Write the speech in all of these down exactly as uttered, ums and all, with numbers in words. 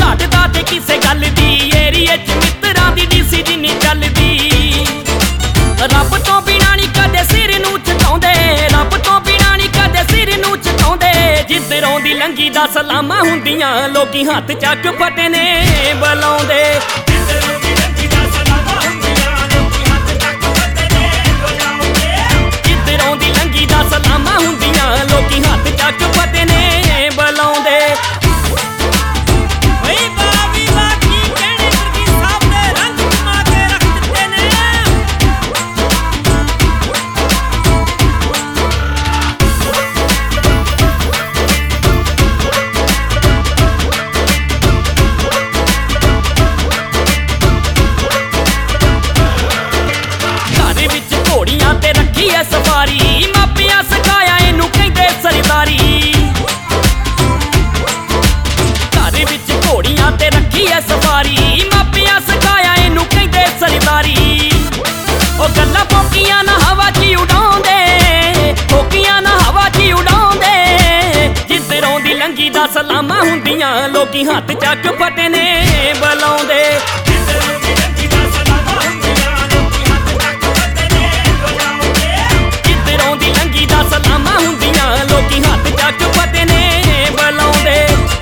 घटदा ते किसे गल दी एरिए च मित्तरां दी डीसी जिन्नी चलदी। रब तो बिना नी कदे सिर नूं झुकाउंदे, रब तो बिना नी कदे सिर नूं झुकाउंदे। जिद्धरों दी लंघी दा सलामां हुंदियां लोकी हत्थ चक फटे ने बुलाउंदे। जिद्धरों दी लंघी दा सलामां हुंदियां लोकी हत्थ चक फटे ने बुलाउंदे। सफारी मापिया सिखाया इनू कहंदे सरदारी। घर विच घोड़ियां ते रखी है सफारी मापिया सिखाया इनू कहंदे सरदारी। ओ गल्लां पोकियां ना हवा च उड़ाउंदे, पोकियां ना हवा च उड़ाउंदे। जिद्धरों दी लंघी दा सलामां हुंदियां लोकी हत्थ चक फटे ने बुलाउंदे। सलामां हुंदियां लोकी हत्थ चक फटे ने बुलाउंदे।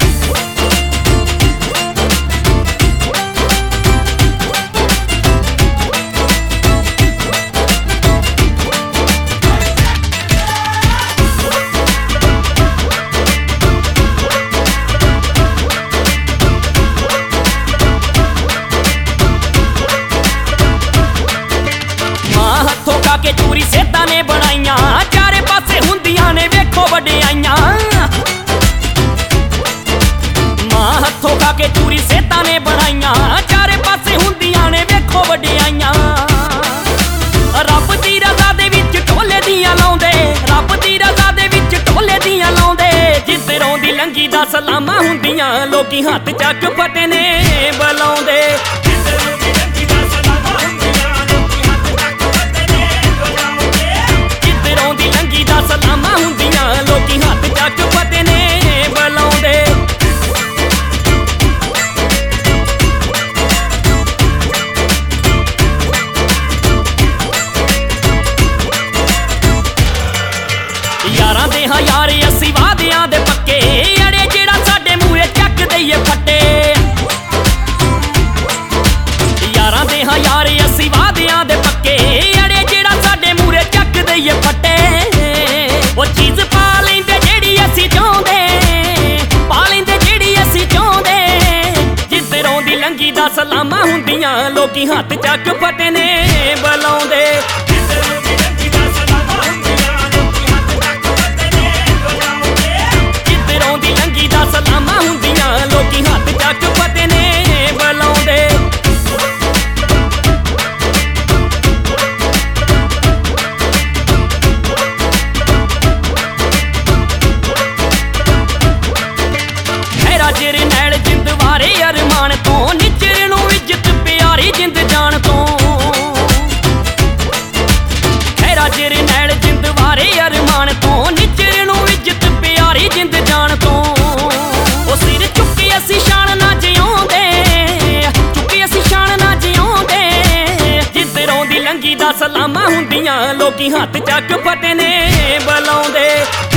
मां हत्थों खा के चूरी सेतां ने बनाइयां, चारे पासे हुंदियां ने वेखो वडियाइयां। मां हत्थों खा के चूरी सेतां ने बनाइयां, चारे पासे हुंदियां ने वेखो वडियाइयां। रब दी रज़ा दे विच ढोले दियां लाउंदे, रब दी रज़ा दे विच ढोले दियां लाउंदे। जिद्धरों दी लंघी दा सलामां हुंदियां लोकी हत्थ चक फटे ने बुलाउंदे। सलामां हुंदियां लोकी हत्थ चक फटे ने बुलाउंदे। यारां दे हां यार अस्सी वादियां दे पक्के, अड़े जेड़ा साडे मूहे चक दईए फट्टे। यारां दे हां यार अस्सी वादियां दे पक्के, अड़े जेड़ा साडे मूहे चक दईए फट्टे। वो चीज़ पा लेंदे जेड़ी असी चाहुंदे, पा लेंदे जेड़ी असी चाहुंदे। जिद्धरों दी लंघी दा सलामां हुंदियां लोकी हत्थ चक फटे ने बुलाउंदे। जिद्धरों दी लंघी दा सलामां हुंदियां लोकी हत्थ चक फटे ने बुलाउंदे। जिर नैल जिंद वारे अरमान तो निचर नूं इज्जत प्यारी जिंद जान तो। खैरा जिर नैल जिंद वारे अरमान तो निचर नूं इज्जत प्यारी जिंद जान तो। ओ सिर चुक्के असी शान ना जिउंदे, चुक्के असी शान ना जिउंदे। जिद्धरों दी लंघी दा सलामां हुंदियां लोकी हत्थ चक फटे ने बुलाउंदे।